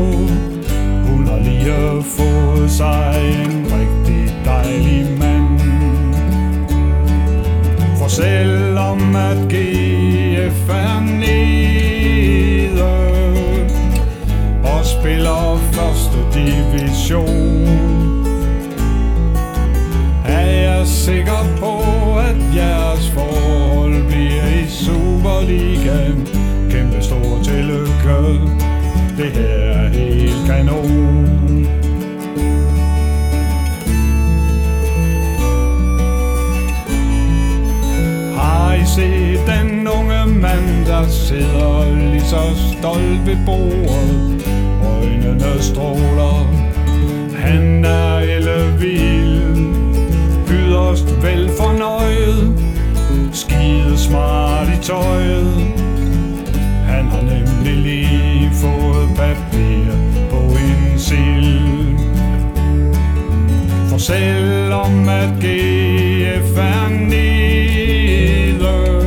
Hun har lige fået sig en rigtig dejlig mand. For selvom at GF er nede og spiller første division, er jeg sikker på, at jeres forhold bliver i Superligaen. Kæmpe stor tillykke, det her er helt kanon. Har I set den unge mand, der sidder lige så stolt ved bordet? Øjnene stråler, han er ellevild, yderst vel fornøjet, skide smart i tøjet. Han har nemlig lige fået papir på en sild. For selvom at GF er nede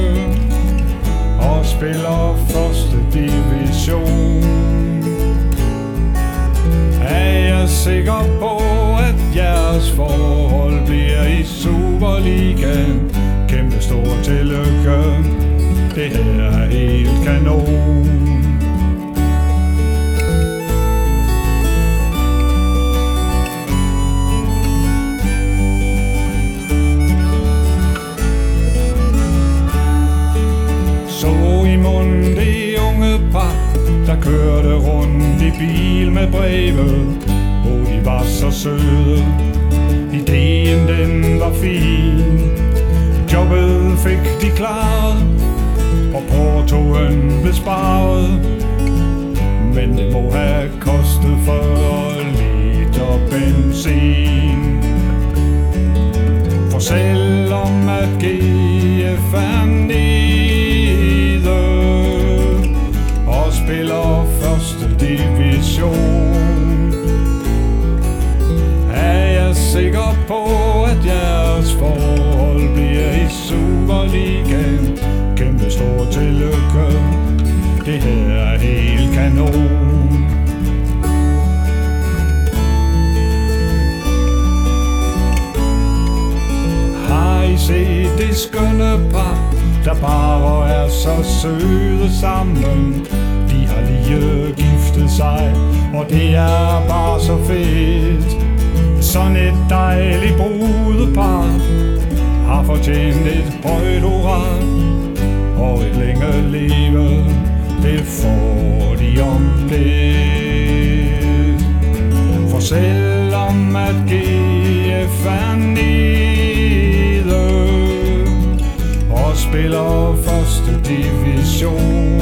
og spiller første division, er jeg sikker på, at jeres forhold bliver i Superligaen. Kæmpe stor tillykke, det her er helt kanon. Så i munden det unge par, der kørte rundt i bil med breve, og de var så søde. Ideen den var fin, jobbet fik de klaret, og portoen blev sparet. Men det må have kostet 40 liter benzin. For selvom at GF er nede og spiller første division, er jeg sikker på, at jeres forhold bliver i Superligaen. Kæmpe stor tillykke, det her er helt kanon. Har I set det skønne par, der bare er så søde sammen? De har lige giftet sig, og det er bare så fedt. Sådan et dejligt brudepar har fortjent et højt hurra, og et længere liv, det får de om lidt. For selvom at GF er nede og spiller første division,